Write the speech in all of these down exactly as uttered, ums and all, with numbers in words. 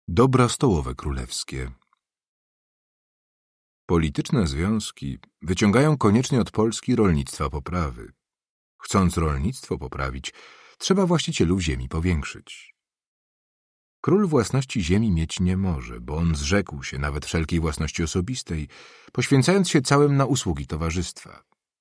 Dobra stołowe królewskie. Polityczne związki wyciągają koniecznie od Polski rolnictwa poprawy. Chcąc rolnictwo poprawić, trzeba właścicielów ziemi powiększyć. Król własności ziemi mieć nie może, bo on zrzekł się nawet wszelkiej własności osobistej, poświęcając się całym na usługi towarzystwa.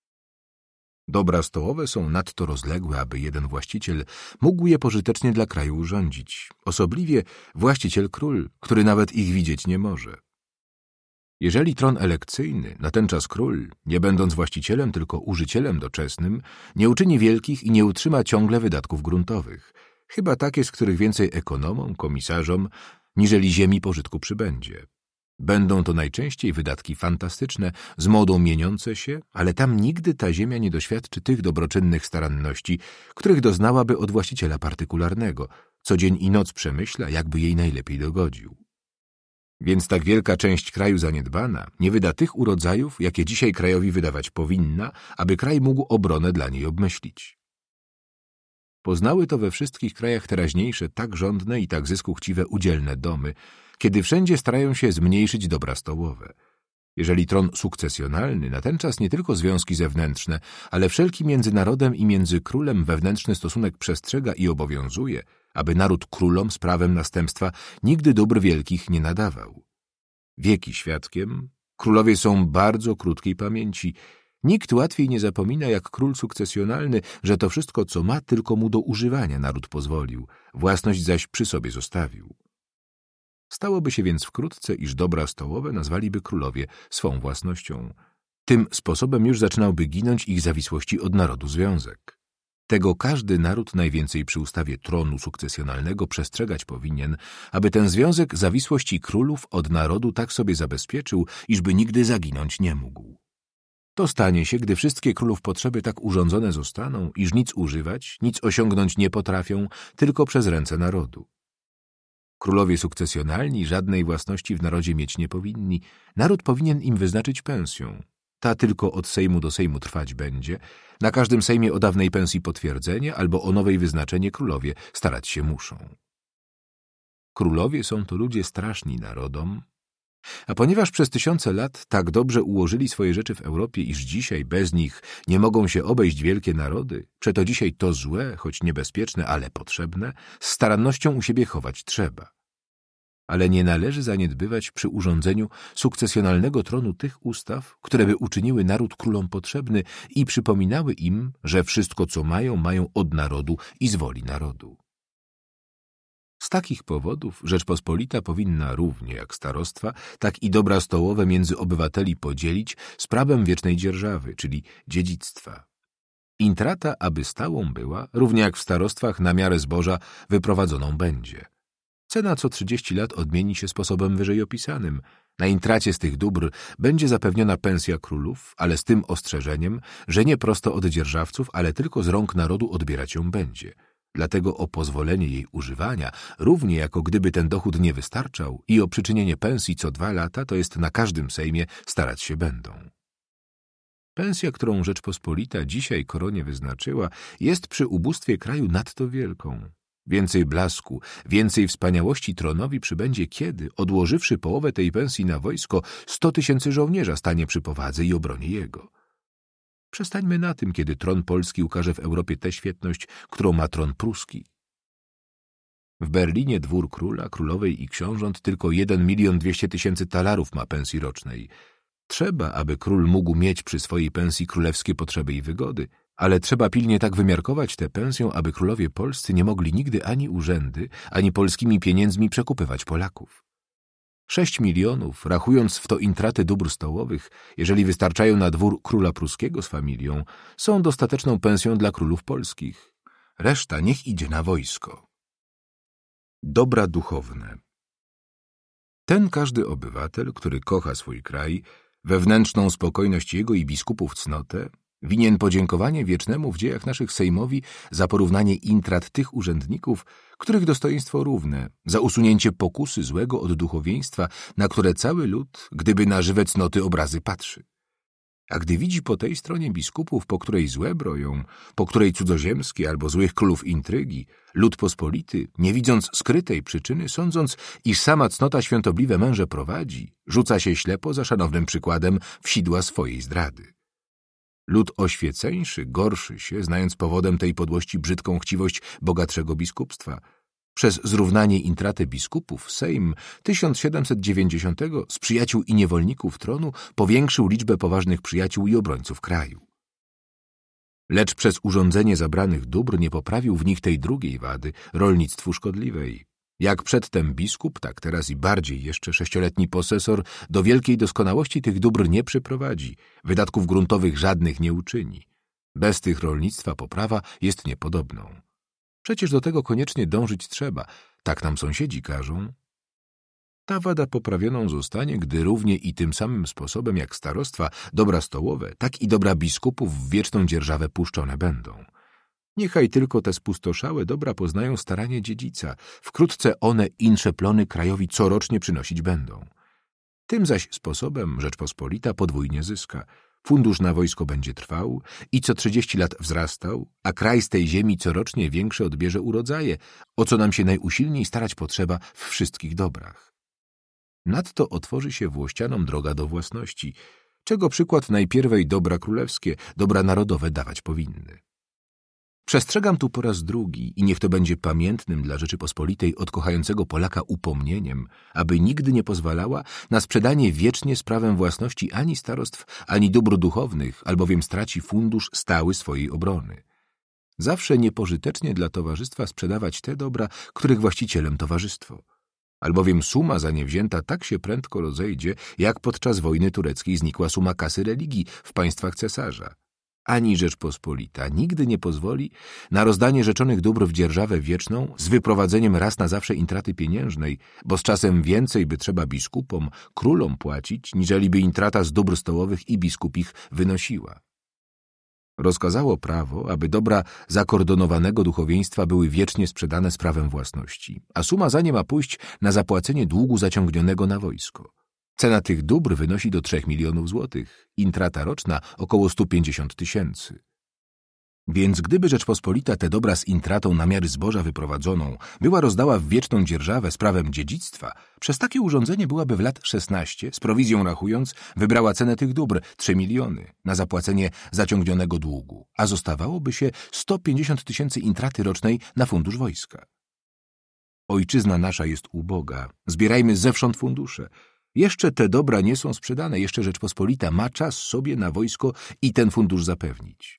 Dobra stołowe są nadto rozległe, aby jeden właściciel mógł je pożytecznie dla kraju urządzić, osobliwie właściciel król, który nawet ich widzieć nie może. Jeżeli tron elekcyjny, natenczas król, nie będąc właścicielem, tylko użycielem doczesnym, nie uczyni wielkich i nie utrzyma ciągle wydatków gruntowych, chyba takie, z których więcej ekonomom, komisarzom, niżeli ziemi pożytku przybędzie. Będą to najczęściej wydatki fantastyczne, z modą mieniące się, ale tam nigdy ta ziemia nie doświadczy tych dobroczynnych staranności, których doznałaby od właściciela partykularnego, co dzień i noc przemyśla, jakby jej najlepiej dogodził. Więc tak wielka część kraju zaniedbana nie wyda tych urodzajów, jakie dzisiaj krajowi wydawać powinna, aby kraj mógł obronę dla niej obmyślić. Poznały to we wszystkich krajach teraźniejsze tak żądne i tak zysku chciwe udzielne domy, kiedy wszędzie starają się zmniejszyć dobra stołowe. Jeżeli tron sukcesjonalny, natenczas nie tylko związki zewnętrzne, ale wszelki między narodem i między królem wewnętrzny stosunek przestrzega i obowiązuje, aby naród królom z prawem następstwa nigdy dóbr wielkich nie nadawał. Wieki świadkiem, królowie są bardzo krótkiej pamięci. Nikt łatwiej nie zapomina jak król sukcesjonalny, że to wszystko, co ma, tylko mu do używania naród pozwolił, własność zaś przy sobie zostawił. Stałoby się więc wkrótce, iż dobra stołowe nazwaliby królowie swą własnością. Tym sposobem już zaczynałby ginąć ich zawisłości od narodu związek. Tego każdy naród najwięcej przy ustawie tronu sukcesjonalnego przestrzegać powinien, aby ten związek zawisłości królów od narodu tak sobie zabezpieczył, iżby nigdy zaginąć nie mógł. To stanie się, gdy wszystkie królów potrzeby tak urządzone zostaną, iż nic używać, nic osiągnąć nie potrafią, tylko przez ręce narodu. Królowie sukcesjonalni żadnej własności w narodzie mieć nie powinni, naród powinien im wyznaczyć pensję. Ta tylko od sejmu do sejmu trwać będzie, na każdym sejmie o dawnej pensji potwierdzenie albo o nowej wyznaczenie królowie starać się muszą. Królowie są to ludzie straszni narodom, a ponieważ przez tysiące lat tak dobrze ułożyli swoje rzeczy w Europie, iż dzisiaj bez nich nie mogą się obejść wielkie narody, przeto dzisiaj to złe, choć niebezpieczne, ale potrzebne, z starannością u siebie chować trzeba. Ale nie należy zaniedbywać przy urządzeniu sukcesjonalnego tronu tych ustaw, które by uczyniły naród królom potrzebny i przypominały im, że wszystko, co mają, mają od narodu i z woli narodu. Z takich powodów Rzeczpospolita powinna równie jak starostwa, tak i dobra stołowe między obywateli podzielić z prawem wiecznej dzierżawy, czyli dziedzictwa. Intrata, aby stałą była, równie jak w starostwach na miarę zboża wyprowadzoną będzie. Cena co trzydzieści lat odmieni się sposobem wyżej opisanym. Na intracie z tych dóbr będzie zapewniona pensja królów, ale z tym ostrzeżeniem, że nie prosto od dzierżawców, ale tylko z rąk narodu odbierać ją będzie. Dlatego o pozwolenie jej używania, równie jako gdyby ten dochód nie wystarczał, i o przyczynienie pensji co dwa lata, to jest na każdym sejmie, starać się będą. Pensja, którą Rzeczpospolita dzisiaj koronie wyznaczyła, jest przy ubóstwie kraju nadto wielką. Więcej blasku, więcej wspaniałości tronowi przybędzie, kiedy, odłożywszy połowę tej pensji na wojsko, sto tysięcy żołnierza stanie przy powadze i obronie jego. Przestańmy na tym, kiedy tron polski ukaże w Europie tę świetność, którą ma tron pruski. W Berlinie dwór króla, królowej i książąt tylko jeden milion dwieście tysięcy talarów ma pensji rocznej. Trzeba, aby król mógł mieć przy swojej pensji królewskie potrzeby i wygody, ale trzeba pilnie tak wymiarkować tę pensję, aby królowie polscy nie mogli nigdy ani urzędy, ani polskimi pieniędzmi przekupywać Polaków. Sześć milionów, rachując w to intraty dóbr stołowych, jeżeli wystarczają na dwór króla pruskiego z familią, są dostateczną pensją dla królów polskich. Reszta niech idzie na wojsko. Dobra duchowne. Ten każdy obywatel, który kocha swój kraj, wewnętrzną spokojność jego i biskupów cnotę, winien podziękowanie wiecznemu w dziejach naszych sejmowi za porównanie intrat tych urzędników, których dostojeństwo równe, za usunięcie pokusy złego od duchowieństwa, na które cały lud, gdyby na żywe cnoty obrazy patrzy. A gdy widzi po tej stronie biskupów, po której złe broją, po której cudzoziemskie albo złych królów intrygi, lud pospolity, nie widząc skrytej przyczyny, sądząc, iż sama cnota świątobliwe męże prowadzi, rzuca się ślepo za szanownym przykładem w sidła swojej zdrady. Lud oświeceńszy gorszy się, znając powodem tej podłości brzydką chciwość bogatszego biskupstwa. Przez zrównanie intraty biskupów Sejm tysiąc siedemset dziewięćdziesiątego z przyjaciół i niewolników tronu powiększył liczbę poważnych przyjaciół i obrońców kraju. Lecz przez urządzenie zabranych dóbr nie poprawił w nich tej drugiej wady, rolnictwu szkodliwej. Jak przedtem biskup, tak teraz i bardziej jeszcze sześcioletni posesor do wielkiej doskonałości tych dóbr nie przyprowadzi, wydatków gruntowych żadnych nie uczyni. Bez tych rolnictwa poprawa jest niepodobną. Przecież do tego koniecznie dążyć trzeba, tak nam sąsiedzi każą. Ta wada poprawioną zostanie, gdy równie i tym samym sposobem jak starostwa, dobra stołowe, tak i dobra biskupów w wieczną dzierżawę puszczone będą. Niechaj tylko te spustoszałe dobra poznają staranie dziedzica, wkrótce one insze plony krajowi corocznie przynosić będą. Tym zaś sposobem Rzeczpospolita podwójnie zyska. Fundusz na wojsko będzie trwał i co trzydzieści lat wzrastał, a kraj z tej ziemi corocznie większe odbierze urodzaje, o co nam się najusilniej starać potrzeba w wszystkich dobrach. Nadto otworzy się włościanom droga do własności, czego przykład najpierwej dobra królewskie, dobra narodowe dawać powinny. Przestrzegam tu po raz drugi i niech to będzie pamiętnym dla Rzeczypospolitej od kochającego Polaka upomnieniem, aby nigdy nie pozwalała na sprzedanie wiecznie z prawem własności ani starostw, ani dóbr duchownych, albowiem straci fundusz stały swojej obrony. Zawsze niepożytecznie dla towarzystwa sprzedawać te dobra, których właścicielem towarzystwo. Albowiem suma za nie wzięta tak się prędko rozejdzie, jak podczas wojny tureckiej znikła suma kasy religii w państwach cesarza. Ani Rzeczpospolita nigdy nie pozwoli na rozdanie rzeczonych dóbr w dzierżawę wieczną z wyprowadzeniem raz na zawsze intraty pieniężnej, bo z czasem więcej by trzeba biskupom, królom płacić, niżeliby intrata z dóbr stołowych i biskupich wynosiła. Rozkazało prawo, aby dobra zakordonowanego duchowieństwa były wiecznie sprzedane z prawem własności, a suma za nie ma pójść na zapłacenie długu zaciągnionego na wojsko. Cena tych dóbr wynosi do trzech milionów złotych, intrata roczna około stu pięćdziesięciu tysięcy. Więc gdyby Rzeczpospolita te dobra z intratą na miary zboża wyprowadzoną była rozdała w wieczną dzierżawę z prawem dziedzictwa, przez takie urządzenie byłaby w lat szesnaście, z prowizją rachując, wybrała cenę tych dóbr trzy miliony na zapłacenie zaciągnionego długu, a zostawałoby się sto pięćdziesiąt tysięcy intraty rocznej na fundusz wojska. Ojczyzna nasza jest uboga, zbierajmy zewsząd fundusze. Jeszcze te dobra nie są sprzedane, jeszcze Rzeczpospolita ma czas sobie na wojsko i ten fundusz zapewnić.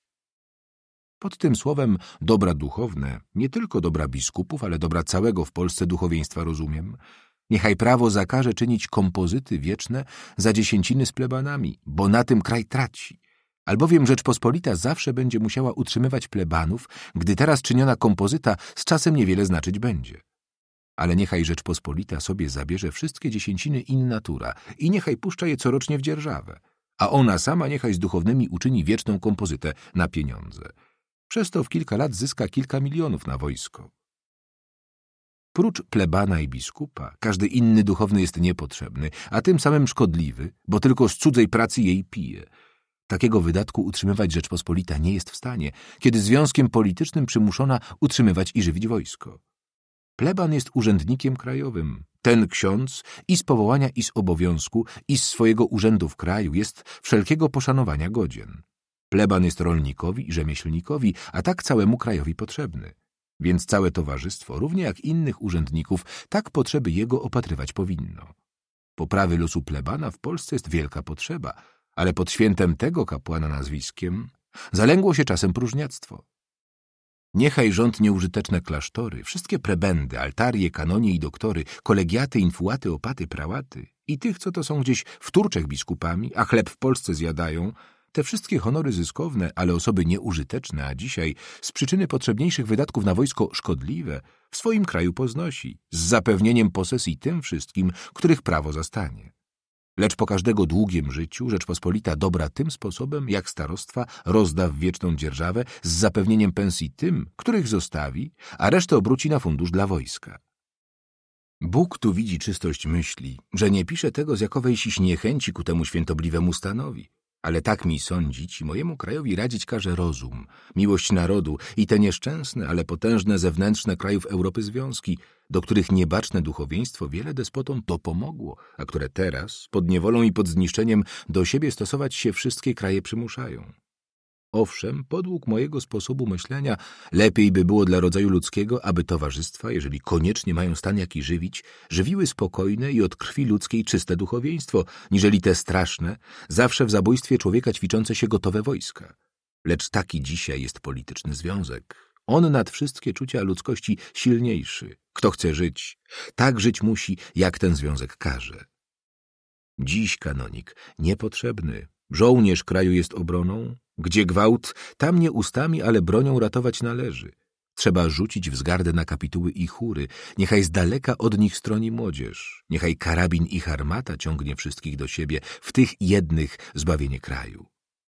Pod tym słowem dobra duchowne, nie tylko dobra biskupów, ale dobra całego w Polsce duchowieństwa rozumiem. Niechaj prawo zakaże czynić kompozyty wieczne za dziesięciny z plebanami, bo na tym kraj traci. Albowiem Rzeczpospolita zawsze będzie musiała utrzymywać plebanów, gdy teraz czyniona kompozyta z czasem niewiele znaczyć będzie. Ale niechaj Rzeczpospolita sobie zabierze wszystkie dziesięciny in natura i niechaj puszcza je corocznie w dzierżawę, a ona sama niechaj z duchownymi uczyni wieczną kompozytę na pieniądze. Przez to w kilka lat zyska kilka milionów na wojsko. Prócz plebana i biskupa, każdy inny duchowny jest niepotrzebny, a tym samym szkodliwy, bo tylko z cudzej pracy jej pije. Takiego wydatku utrzymywać Rzeczpospolita nie jest w stanie, kiedy związkiem politycznym przymuszona utrzymywać i żywić wojsko. Pleban jest urzędnikiem krajowym. Ten ksiądz i z powołania, i z obowiązku, i z swojego urzędu w kraju jest wszelkiego poszanowania godzien. Pleban jest rolnikowi i rzemieślnikowi, a tak całemu krajowi potrzebny. Więc całe towarzystwo, równie jak innych urzędników, tak potrzeby jego opatrywać powinno. Poprawy losu plebana w Polsce jest wielka potrzeba, ale pod świętem tego kapłana nazwiskiem zalęgło się czasem próżniactwo. Niechaj rząd nieużyteczne klasztory, wszystkie prebendy, altarie, kanonie i doktory, kolegiaty, infuaty, opaty, prałaty i tych, co to są gdzieś w Turczech biskupami, a chleb w Polsce zjadają, te wszystkie honory zyskowne, ale osoby nieużyteczne, a dzisiaj z przyczyny potrzebniejszych wydatków na wojsko szkodliwe, w swoim kraju poznosi, z zapewnieniem posesji tym wszystkim, których prawo zastanie. Lecz po każdego długiem życiu Rzeczpospolita dobra tym sposobem, jak starostwa rozda w wieczną dzierżawę z zapewnieniem pensji tym, których zostawi, a resztę obróci na fundusz dla wojska. Bóg tu widzi czystość myśli, że nie pisze tego z jakowejś niechęci ku temu świętobliwemu stanowi, Ale tak mi sądzić i mojemu krajowi radzić każe rozum, miłość narodu i te nieszczęsne, ale potężne zewnętrzne krajów Europy związki, do których niebaczne duchowieństwo wiele despotom to pomogło, a które teraz, pod niewolą i pod zniszczeniem, do siebie stosować się wszystkie kraje przymuszają. Owszem, podług mojego sposobu myślenia lepiej by było dla rodzaju ludzkiego, aby towarzystwa, jeżeli koniecznie mają stan jaki żywić, żywiły spokojne i od krwi ludzkiej czyste duchowieństwo, niżeli te straszne, zawsze w zabójstwie człowieka ćwiczące się gotowe wojska. Lecz taki dzisiaj jest polityczny związek. On nad wszystkie czucia ludzkości silniejszy. Kto chce żyć, tak żyć musi, jak ten związek każe. Dziś, kanonik, niepotrzebny. Żołnierz kraju jest obroną. Gdzie gwałt, tam nie ustami, ale bronią ratować należy. Trzeba rzucić wzgardę na kapituły i chóry, niechaj z daleka od nich stroni młodzież, niechaj karabin ich armata ciągnie wszystkich do siebie, w tych jednych zbawienie kraju.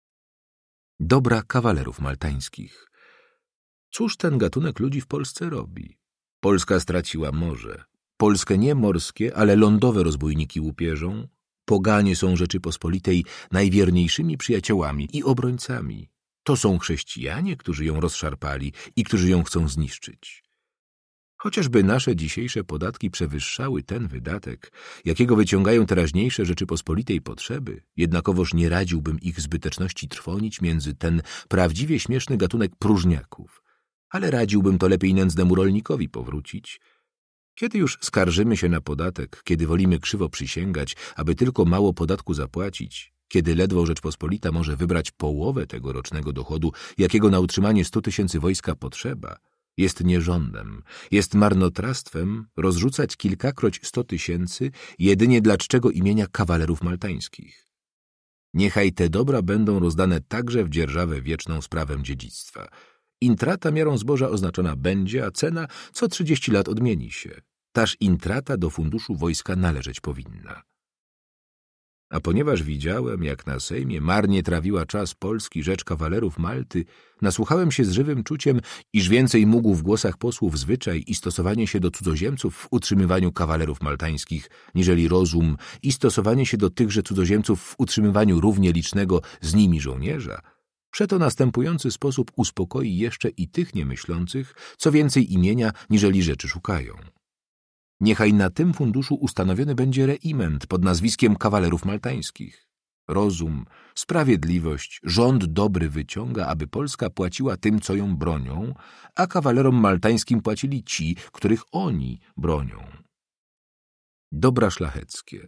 Dobra kawalerów maltańskich. Cóż ten gatunek ludzi w Polsce robi? Polska straciła morze. Polskę nie morskie, ale lądowe rozbójniki łupieżą. Poganie są Rzeczypospolitej najwierniejszymi przyjaciołami i obrońcami. To są chrześcijanie, którzy ją rozszarpali i którzy ją chcą zniszczyć. Chociażby nasze dzisiejsze podatki przewyższały ten wydatek, jakiego wyciągają teraźniejsze Rzeczypospolitej potrzeby, jednakowoż nie radziłbym ich zbyteczności trwonić między ten prawdziwie śmieszny gatunek próżniaków, ale radziłbym to lepiej nędznemu rolnikowi powrócić. Kiedy już skarżymy się na podatek, kiedy wolimy krzywo przysięgać, aby tylko mało podatku zapłacić, kiedy ledwo Rzeczpospolita może wybrać połowę tego rocznego dochodu, jakiego na utrzymanie stu tysięcy wojska potrzeba, jest nierządem, jest marnotrawstwem rozrzucać kilkakroć sto tysięcy jedynie dla czczego imienia kawalerów maltańskich. Niechaj te dobra będą rozdane także w dzierżawę wieczną z prawem dziedzictwa. Intrata miarą zboża oznaczona będzie, a cena co trzydzieści lat odmieni się. Taż intrata do funduszu wojska należeć powinna. A ponieważ widziałem, jak na Sejmie marnie trawiła czas Polski rzecz kawalerów Malty, nasłuchałem się z żywym czuciem, iż więcej mógł w głosach posłów zwyczaj i stosowanie się do cudzoziemców w utrzymywaniu kawalerów maltańskich, niżeli rozum i stosowanie się do tychże cudzoziemców w utrzymywaniu równie licznego z nimi żołnierza, przeto następujący sposób uspokoi jeszcze i tych niemyślących, co więcej imienia, niżeli rzeczy szukają. Niechaj na tym funduszu ustanowiony będzie reiment pod nazwiskiem kawalerów maltańskich. Rozum, sprawiedliwość, rząd dobry wyciąga, aby Polska płaciła tym, co ją bronią, a kawalerom maltańskim płacili ci, których oni bronią. Dobra szlacheckie.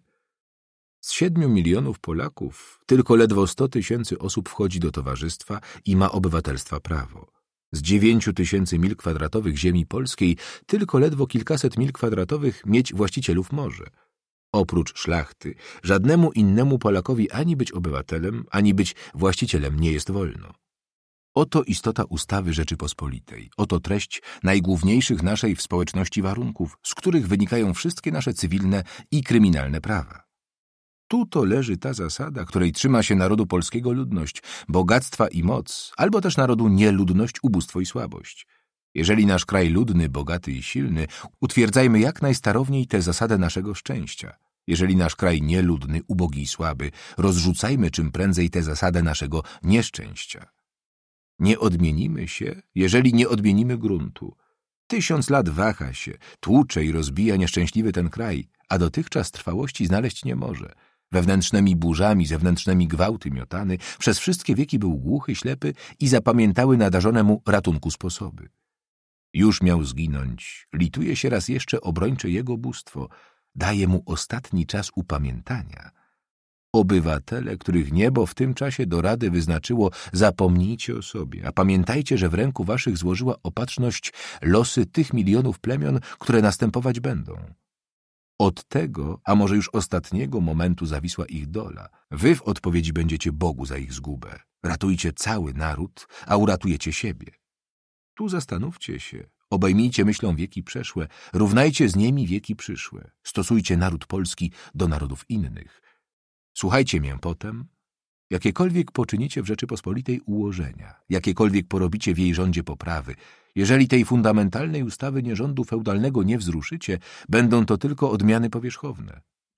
Z siedmiu milionów Polaków tylko ledwo sto tysięcy osób wchodzi do towarzystwa i ma obywatelstwa prawo. Z dziewięciu tysięcy mil kwadratowych ziemi polskiej tylko ledwo kilkaset mil kwadratowych mieć właścicielów może. Oprócz szlachty, żadnemu innemu Polakowi ani być obywatelem, ani być właścicielem nie jest wolno. Oto istota ustawy Rzeczypospolitej, oto treść najgłówniejszych naszej w społeczności warunków, z których wynikają wszystkie nasze cywilne i kryminalne prawa. Tu to leży ta zasada, której trzyma się narodu polskiego ludność, bogactwa i moc, albo też narodu nieludność, ubóstwo i słabość. Jeżeli nasz kraj ludny, bogaty i silny, utwierdzajmy jak najstarowniej tę zasadę naszego szczęścia. Jeżeli nasz kraj nieludny, ubogi i słaby, rozrzucajmy czym prędzej tę zasadę naszego nieszczęścia. Nie odmienimy się, jeżeli nie odmienimy gruntu. Tysiąc lat waha się, tłucze i rozbija nieszczęśliwy ten kraj, a dotychczas trwałości znaleźć nie może. Wewnętrznymi burzami, zewnętrznymi gwałty miotany, przez wszystkie wieki był głuchy, ślepy i zapamiętały nadarzone mu ratunku sposoby. Już miał zginąć, lituje się raz jeszcze obrończe jego bóstwo, daje mu ostatni czas upamiętania. Obywatele, których niebo w tym czasie do rady wyznaczyło, zapomnijcie o sobie, a pamiętajcie, że w ręku waszych złożyła opatrzność losy tych milionów plemion, które następować będą. Od tego, a może już ostatniego momentu zawisła ich dola. Wy w odpowiedzi będziecie Bogu za ich zgubę. Ratujcie cały naród, a uratujecie siebie. Tu zastanówcie się, obejmijcie myślą wieki przeszłe, równajcie z nimi wieki przyszłe. Stosujcie naród polski do narodów innych. Słuchajcie mię potem, jakiekolwiek poczynicie w Rzeczypospolitej ułożenia, jakiekolwiek porobicie w jej rządzie poprawy, jeżeli tej fundamentalnej ustawy nierządu feudalnego nie wzruszycie, będą to tylko odmiany powierzchowne.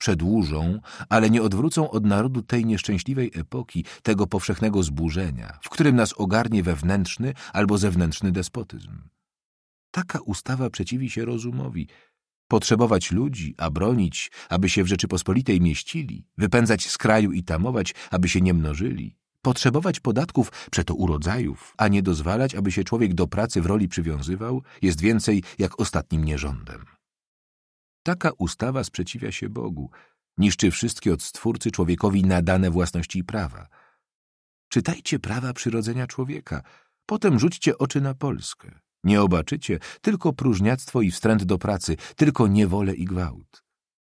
przedłużą, ale nie odwrócą od narodu tej nieszczęśliwej epoki, tego powszechnego zburzenia, w którym nas ogarnie wewnętrzny albo zewnętrzny despotyzm. Taka ustawa przeciwi się rozumowi. Potrzebować ludzi, a bronić, aby się w Rzeczypospolitej mieścili, wypędzać z kraju i tamować, aby się nie mnożyli, potrzebować podatków, przeto urodzajów, a nie dozwalać, aby się człowiek do pracy w roli przywiązywał, jest więcej jak ostatnim nierządem. Taka ustawa sprzeciwia się Bogu, niszczy wszystkie od Stwórcy człowiekowi nadane własności i prawa. Czytajcie prawa przyrodzenia człowieka, potem rzućcie oczy na Polskę. Nie obaczycie tylko próżniactwo i wstręt do pracy, tylko niewolę i gwałt.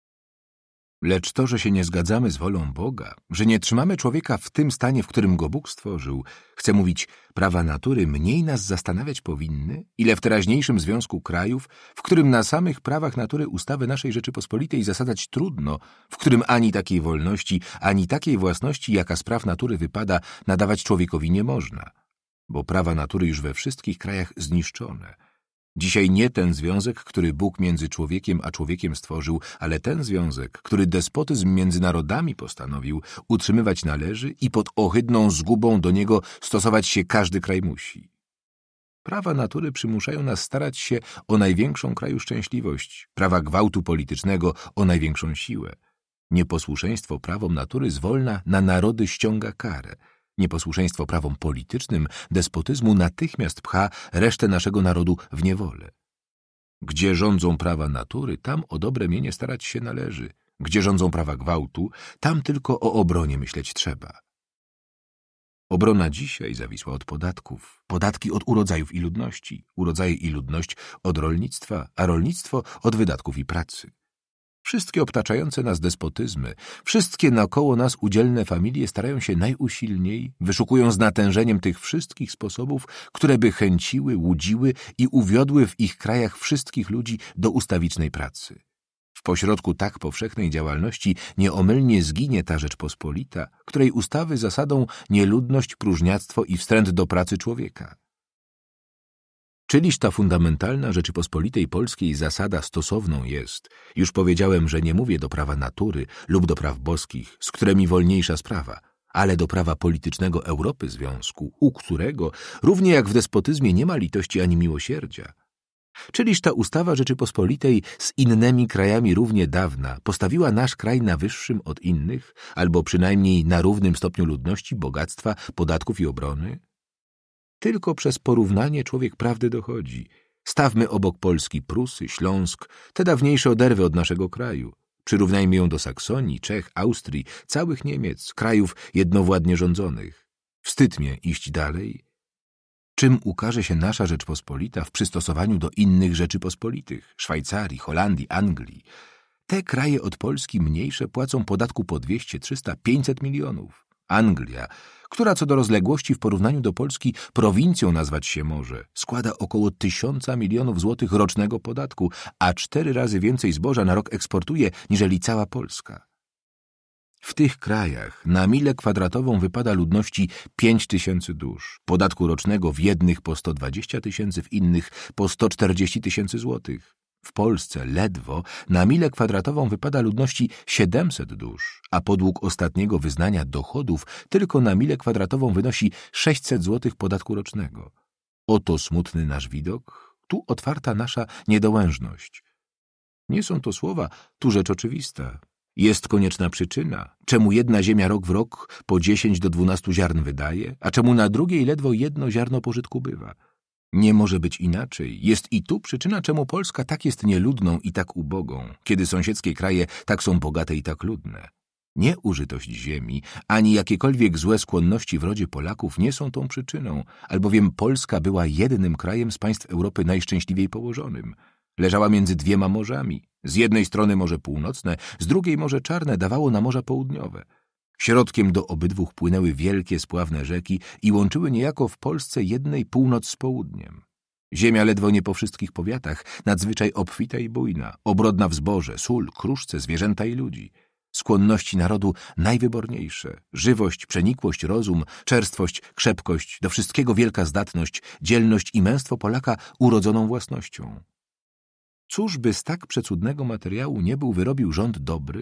Lecz to, że się nie zgadzamy z wolą Boga, że nie trzymamy człowieka w tym stanie, w którym go Bóg stworzył, chcę mówić, prawa natury mniej nas zastanawiać powinny, ile w teraźniejszym związku krajów, w którym na samych prawach natury ustawy naszej Rzeczypospolitej zasadzać trudno, w którym ani takiej wolności, ani takiej własności, jaka z praw natury wypada, nadawać człowiekowi nie można, bo prawa natury już we wszystkich krajach zniszczone. Dzisiaj nie ten związek, który Bóg między człowiekiem a człowiekiem stworzył, ale ten związek, który despotyzm między narodami postanowił, utrzymywać należy i pod ohydną zgubą do niego stosować się każdy kraj musi. Prawa natury przymuszają nas starać się o największą kraju szczęśliwość, prawa gwałtu politycznego o największą siłę. Nieposłuszeństwo prawom natury zwolna na narody ściąga karę. Nieposłuszeństwo prawom politycznym despotyzmu natychmiast pcha resztę naszego narodu w niewolę. Gdzie rządzą prawa natury, tam o dobre mienie starać się należy. Gdzie rządzą prawa gwałtu, tam tylko o obronie myśleć trzeba. Obrona dzisiaj zawisła od podatków, podatki od urodzajów i ludności, urodzaje i ludność od rolnictwa, a rolnictwo od wydatków i pracy. Wszystkie obtaczające nas despotyzmy, wszystkie naokoło nas udzielne familie starają się najusilniej, wyszukują z natężeniem tych wszystkich sposobów, które by chęciły, łudziły i uwiodły w ich krajach wszystkich ludzi do ustawicznej pracy. W pośrodku tak powszechnej działalności nieomylnie zginie ta Rzeczpospolita, której ustawy zasadą nieludność, próżniactwo i wstręt do pracy człowieka. Czyliż ta fundamentalna Rzeczypospolitej Polskiej zasada stosowną jest, już powiedziałem, że nie mówię do prawa natury lub do praw boskich, z którymi wolniejsza sprawa, ale do prawa politycznego Europy Związku, u którego, równie jak w despotyzmie, nie ma litości ani miłosierdzia. Czyliż ta ustawa Rzeczypospolitej z innymi krajami równie dawna postawiła nasz kraj na wyższym od innych, albo przynajmniej na równym stopniu ludności, bogactwa, podatków i obrony? Tylko przez porównanie człowiek prawdy dochodzi. Stawmy obok Polski Prusy, Śląsk, te dawniejsze oderwy od naszego kraju. Przyrównajmy ją do Saksonii, Czech, Austrii, całych Niemiec, krajów jednowładnie rządzonych. Wstyd mnie iść dalej. Czym ukaże się nasza Rzeczpospolita w przystosowaniu do innych Rzeczypospolitych, Szwajcarii, Holandii, Anglii? Te kraje od Polski mniejsze płacą podatku po dwieście, trzysta, pięćset milionów. Anglia, która co do rozległości w porównaniu do Polski prowincją nazwać się może, składa około tysiąca milionów złotych rocznego podatku, a cztery razy więcej zboża na rok eksportuje niżeli cała Polska. W tych krajach na milę kwadratową wypada ludności pięć tysięcy dusz, podatku rocznego w jednych po sto dwadzieścia tysięcy, w innych po sto czterdzieści tysięcy złotych. W Polsce ledwo na milę kwadratową wypada ludności siedemset dusz, a podług ostatniego wyznania dochodów tylko na milę kwadratową wynosi sześćset złotych podatku rocznego. Oto smutny nasz widok, tu otwarta nasza niedołężność. Nie są to słowa, tu rzecz oczywista. Jest konieczna przyczyna, czemu jedna ziemia rok w rok po dziesięć do dwunastu ziarn wydaje, a czemu na drugiej ledwo jedno ziarno pożytku bywa. Nie może być inaczej. Jest i tu przyczyna, czemu Polska tak jest nieludną i tak ubogą, kiedy sąsiedzkie kraje tak są bogate i tak ludne. Nie użytość ziemi, ani jakiekolwiek złe skłonności w rodzie Polaków nie są tą przyczyną, albowiem Polska była jednym krajem z państw Europy najszczęśliwiej położonym. Leżała między dwiema morzami. Z jednej strony Morze Północne, z drugiej Morze Czarne dawało na Morza Południowe. Środkiem do obydwóch płynęły wielkie, spławne rzeki i łączyły niejako w Polsce jednej północ z południem. Ziemia ledwo nie po wszystkich powiatach, nadzwyczaj obfita i bujna, obrodna w zboże, sól, kruszce, zwierzęta i ludzi. Skłonności narodu najwyborniejsze, żywość, przenikłość, rozum, czerstwość, krzepkość, do wszystkiego wielka zdatność, dzielność i męstwo Polaka urodzoną własnością. Cóż by z tak przecudnego materiału nie był wyrobił rząd dobry,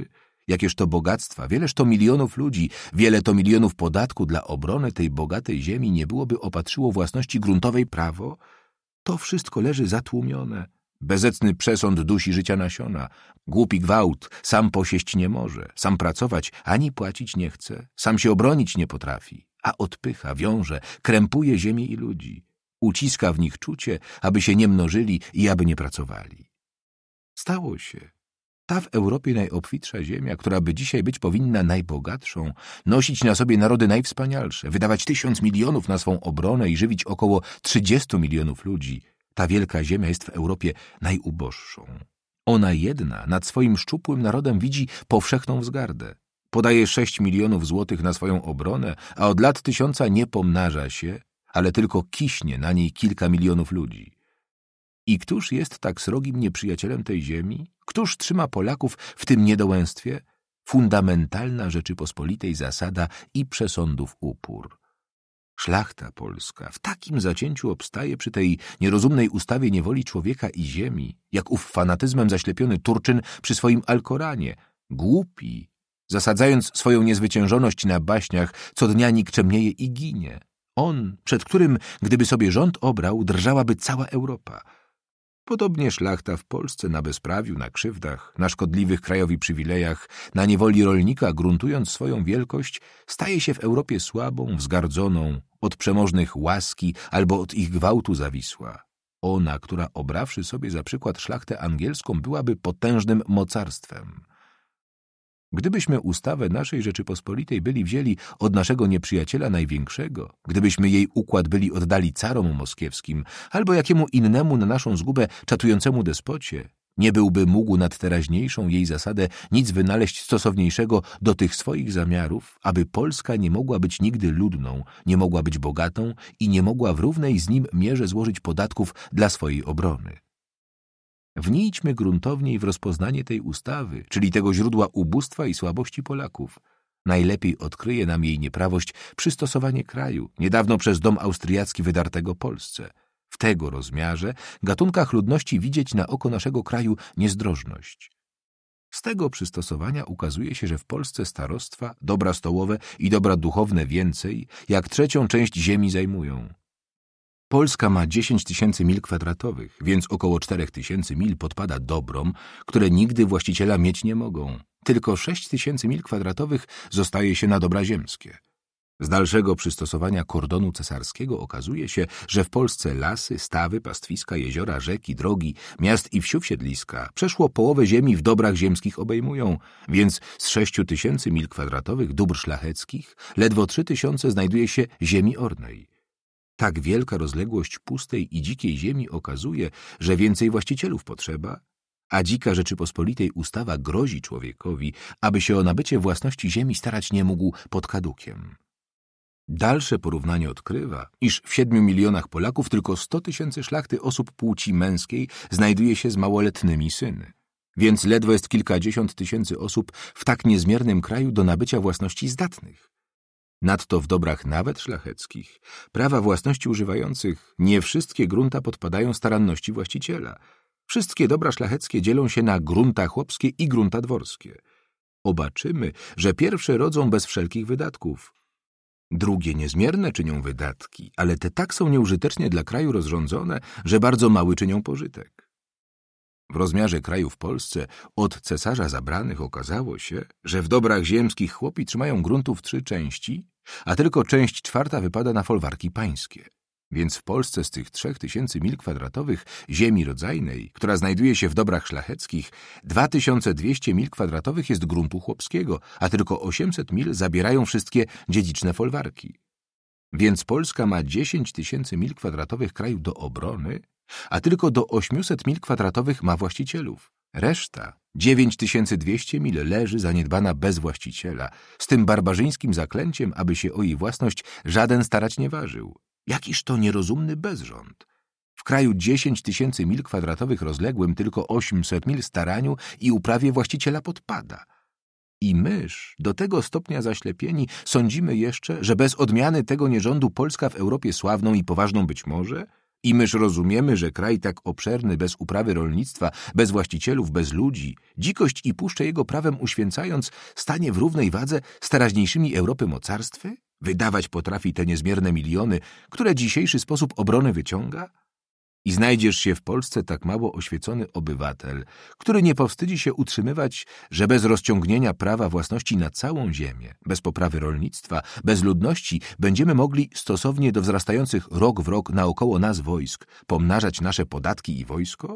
Jakież to bogactwa, wieleż to milionów ludzi, wiele to milionów podatku dla obrony tej bogatej ziemi nie byłoby opatrzyło własności gruntowej prawo? To wszystko leży zatłumione. Bezecny przesąd dusi życia nasiona. Głupi gwałt sam posieść nie może, sam pracować ani płacić nie chce, sam się obronić nie potrafi, a odpycha, wiąże, krępuje ziemię i ludzi. Uciska w nich czucie, aby się nie mnożyli i aby nie pracowali. Stało się. Ta w Europie najobfitsza ziemia, która by dzisiaj być powinna najbogatszą, nosić na sobie narody najwspanialsze, wydawać tysiąc milionów na swą obronę i żywić około trzydziestu milionów ludzi, ta wielka ziemia jest w Europie najuboższą. Ona jedna nad swoim szczupłym narodem widzi powszechną wzgardę. Podaje sześć milionów złotych na swoją obronę, a od lat tysiąca nie pomnaża się, ale tylko kiśnie na niej kilka milionów ludzi. I któż jest tak srogim nieprzyjacielem tej ziemi? Któż trzyma Polaków w tym niedołęstwie? Fundamentalna Rzeczypospolitej zasada i przesądów upór. Szlachta polska w takim zacięciu obstaje przy tej nierozumnej ustawie niewoli człowieka i ziemi, jak ów fanatyzmem zaślepiony Turczyn przy swoim Alkoranie, głupi, zasadzając swoją niezwyciężoność na baśniach, co dnia nikczemnieje i ginie. On, przed którym, gdyby sobie rząd obrał, drżałaby cała Europa. Podobnie szlachta w Polsce na bezprawiu, na krzywdach, na szkodliwych krajowi przywilejach, na niewoli rolnika, gruntując swoją wielkość, staje się w Europie słabą, wzgardzoną, od przemożnych łaski albo od ich gwałtu zawisła. Ona, która obrawszy sobie za przykład szlachtę angielską, byłaby potężnym mocarstwem. Gdybyśmy ustawę naszej Rzeczypospolitej byli wzięli od naszego nieprzyjaciela największego, gdybyśmy jej układ byli oddali carom moskiewskim albo jakiemu innemu na naszą zgubę czatującemu despocie, nie byłby mógł nad teraźniejszą jej zasadę nic wynaleźć stosowniejszego do tych swoich zamiarów, aby Polska nie mogła być nigdy ludną, nie mogła być bogatą i nie mogła w równej z nim mierze złożyć podatków dla swojej obrony. Wnijdźmy gruntowniej w rozpoznanie tej ustawy, czyli tego źródła ubóstwa i słabości Polaków. Najlepiej odkryje nam jej nieprawość przystosowanie kraju, niedawno przez dom austriacki wydartego Polsce. W tego rozmiarze, gatunkach ludności widzieć na oko naszego kraju niezdrożność. Z tego przystosowania ukazuje się, że w Polsce starostwa, dobra stołowe i dobra duchowne więcej, jak trzecią część ziemi zajmują. Polska ma dziesięć tysięcy mil kwadratowych, więc około czterech tysięcy mil podpada dobrom, które nigdy właściciela mieć nie mogą. Tylko sześć tysięcy mil kwadratowych zostaje się na dobra ziemskie. Z dalszego przystosowania kordonu cesarskiego okazuje się, że w Polsce lasy, stawy, pastwiska, jeziora, rzeki, drogi, miast i wsiów siedliska przeszło połowę ziemi w dobrach ziemskich obejmują, więc z sześciu tysięcy mil kwadratowych dóbr szlacheckich ledwo trzy tysiące znajduje się ziemi ornej. Tak wielka rozległość pustej i dzikiej ziemi okazuje, że więcej właścicielów potrzeba, a dzika Rzeczypospolitej ustawa grozi człowiekowi, aby się o nabycie własności ziemi starać nie mógł pod kadukiem. Dalsze porównanie odkrywa, iż w siedmiu milionach Polaków tylko sto tysięcy szlachty osób płci męskiej znajduje się z małoletnymi syny. Więc ledwo jest kilkadziesiąt tysięcy osób w tak niezmiernym kraju do nabycia własności zdatnych. Nadto w dobrach nawet szlacheckich, prawa własności używających, nie wszystkie grunta podpadają staranności właściciela. Wszystkie dobra szlacheckie dzielą się na grunta chłopskie i grunta dworskie. Obaczymy, że pierwsze rodzą bez wszelkich wydatków. Drugie niezmierne czynią wydatki, ale te tak są nieużytecznie dla kraju rozrządzone, że bardzo mały czynią pożytek. W rozmiarze kraju w Polsce od cesarza zabranych okazało się, że w dobrach ziemskich chłopi trzymają gruntów trzy części, a tylko część czwarta wypada na folwarki pańskie. Więc w Polsce z tych trzech tysięcy mil kwadratowych ziemi rodzajnej, która znajduje się w dobrach szlacheckich, dwa tysiące dwieście mil kwadratowych jest gruntu chłopskiego, a tylko osiemset mil zabierają wszystkie dziedziczne folwarki. Więc Polska ma dziesięć tysięcy mil kwadratowych kraju do obrony, a tylko do ośmiuset mil kwadratowych ma właścicielów. Reszta, dziewięć tysięcy dwieście mil, leży zaniedbana bez właściciela, z tym barbarzyńskim zaklęciem, aby się o jej własność żaden starać nie ważył. Jakiż to nierozumny bezrząd! W kraju dziesięć tysięcy mil kwadratowych rozległym tylko osiemset mil staraniu i uprawie właściciela podpada. I myż, do tego stopnia zaślepieni, sądzimy jeszcze, że bez odmiany tego nierządu Polska w Europie sławną i poważną być może? I myż rozumiemy, że kraj tak obszerny, bez uprawy rolnictwa, bez właścicielów, bez ludzi, dzikość i puszczę jego prawem uświęcając, stanie w równej wadze z teraźniejszymi Europy mocarstwy? Wydawać potrafi te niezmierne miliony, które dzisiejszy sposób obrony wyciąga? I znajdziesz się w Polsce tak mało oświecony obywatel, który nie powstydzi się utrzymywać, że bez rozciągnięcia prawa własności na całą ziemię, bez poprawy rolnictwa, bez ludności będziemy mogli stosownie do wzrastających rok w rok naokoło nas wojsk pomnażać nasze podatki i wojsko?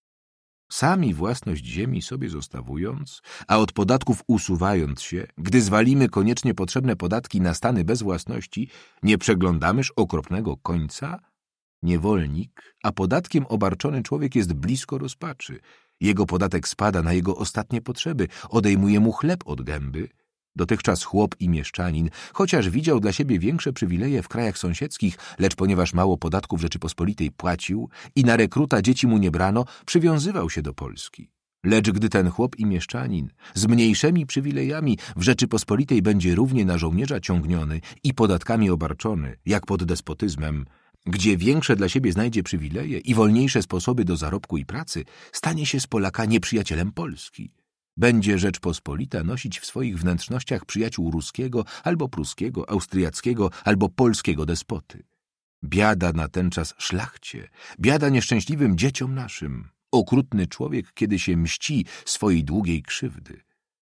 Sami własność ziemi sobie zostawując, a od podatków usuwając się, gdy zwalimy koniecznie potrzebne podatki na stany bez własności, nie przeglądamyż okropnego końca? Niewolnik, a podatkiem obarczony człowiek jest blisko rozpaczy. Jego podatek spada na jego ostatnie potrzeby, odejmuje mu chleb od gęby. Dotychczas chłop i mieszczanin, chociaż widział dla siebie większe przywileje w krajach sąsiedzkich, lecz ponieważ mało podatków Rzeczypospolitej płacił i na rekruta dzieci mu nie brano, przywiązywał się do Polski. Lecz gdy ten chłop i mieszczanin z mniejszymi przywilejami w Rzeczypospolitej będzie równie na żołnierza ciągniony i podatkami obarczony, jak pod despotyzmem, gdzie większe dla siebie znajdzie przywileje i wolniejsze sposoby do zarobku i pracy, stanie się z Polaka nieprzyjacielem Polski. Będzie Rzeczpospolita nosić w swoich wnętrznościach przyjaciół ruskiego, albo pruskiego, austriackiego, albo polskiego despoty. Biada na ten czas szlachcie, biada nieszczęśliwym dzieciom naszym. Okrutny człowiek, kiedy się mści swojej długiej krzywdy.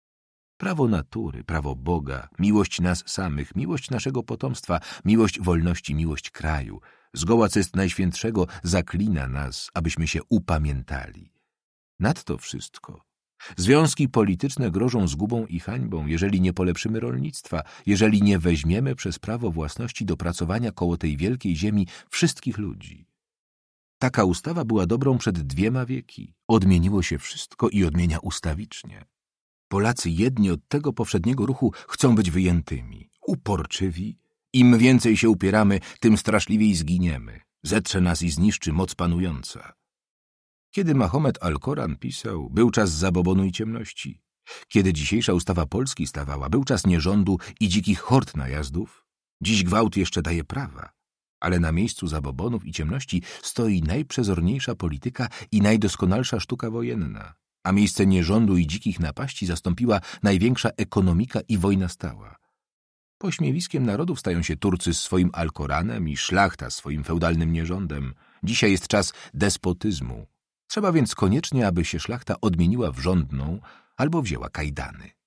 Prawo natury, prawo Boga, miłość nas samych, miłość naszego potomstwa, miłość wolności, miłość kraju, zgoła co jest najświętszego, zaklina nas, abyśmy się upamiętali. Nadto wszystko związki polityczne grożą zgubą i hańbą, jeżeli nie polepszymy rolnictwa, jeżeli nie weźmiemy przez prawo własności do pracowania koło tej wielkiej ziemi wszystkich ludzi. Taka ustawa była dobrą przed dwiema wieki. Odmieniło się wszystko i odmienia ustawicznie. Polacy jedni od tego powszedniego ruchu chcą być wyjętymi, uporczywi. Im więcej się upieramy, tym straszliwiej zginiemy. Zetrze nas i zniszczy moc panująca. Kiedy Mahomet Al-Koran pisał, był czas zabobonu i ciemności. Kiedy dzisiejsza ustawa Polski stawała, był czas nierządu i dzikich hord najazdów. Dziś gwałt jeszcze daje prawa, ale na miejscu zabobonów i ciemności stoi najprzezorniejsza polityka i najdoskonalsza sztuka wojenna, a miejsce nierządu i dzikich napaści zastąpiła największa ekonomika i wojna stała. Pośmiewiskiem narodów stają się Turcy z swoim Alkoranem i szlachta swoim feudalnym nierządem. Dzisiaj jest czas despotyzmu. Trzeba więc koniecznie, aby się szlachta odmieniła w rządną albo wzięła kajdany.